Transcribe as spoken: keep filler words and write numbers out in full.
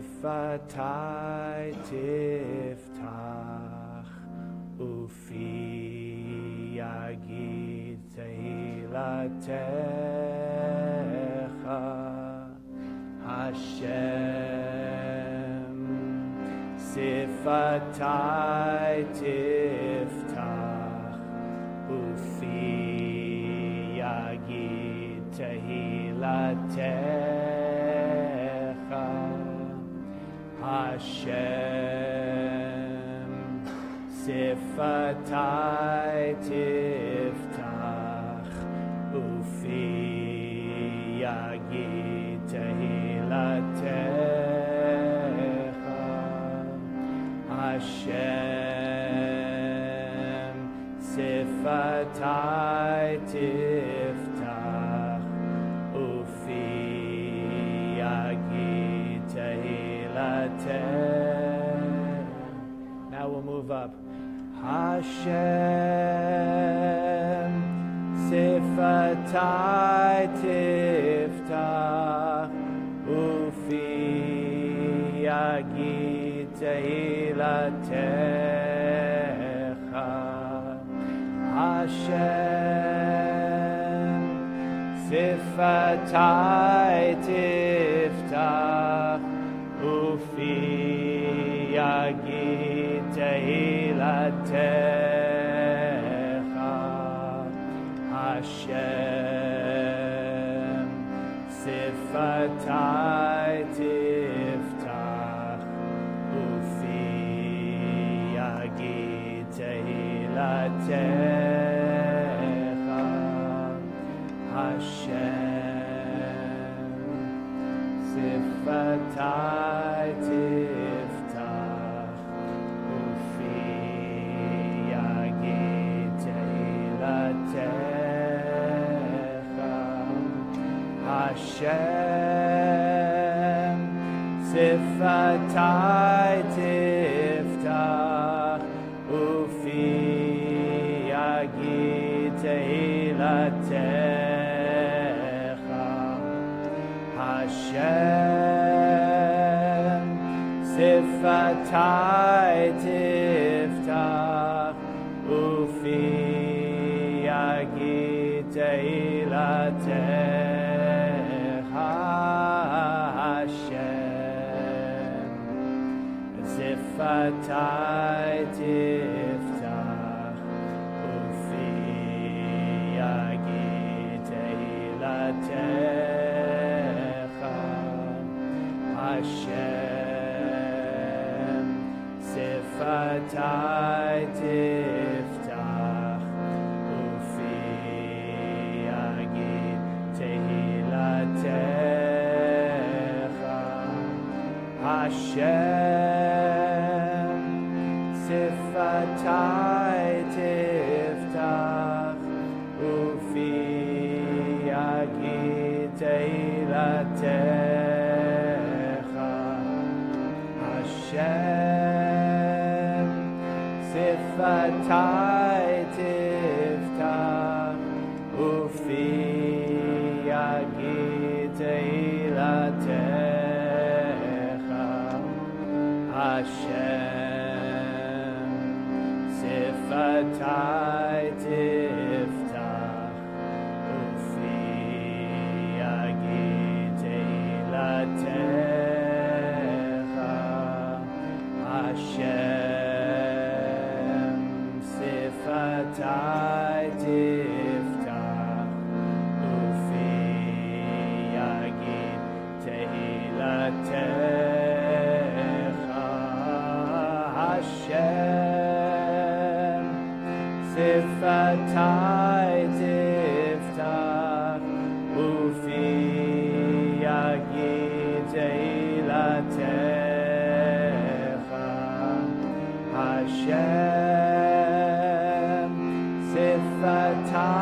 Sifatai tiftach ufi yagid tehilatecha Hashem. Sifatai tiftach ufi yagid tehilatecha Hashem. Sifatai tiftach ufi yagid tehilatecha Hashem. Sifatai tiftach ufi yagid tehilatecha. Now we'll move up. Hashem. Sifatai tiftach ufi yagid tehilatecha Hashem. Sifatai tiftach ufi yagid tehilatecha Hashem. Sifatai tiftach ufi yagid tehilatecha Hashem. Sifatai tiftach ufi yagid tehilatecha Hashem. Sifatai tiftach ufi yagid tehilatecha Hashem. Sifatai tiftach ufi yagid tehilatecha Hashem. Sifatai tiftach ufi yagid tehilatecha Hashem. Sifatai tiftach ufi yagid tehilatecha Hashem. Sifatai tiftach ufi yagid tehilatecha Hashem. Sifatai tiftach ufi yagid tehilatecha Hashem. Sifatai tiftach ufi yagid tehilatecha Hashem. Sifatai tiftach ufi yagid tehilatecha Hashem. Sifatai tiftach ufi yagid tehilatecha Hashem. Sifatai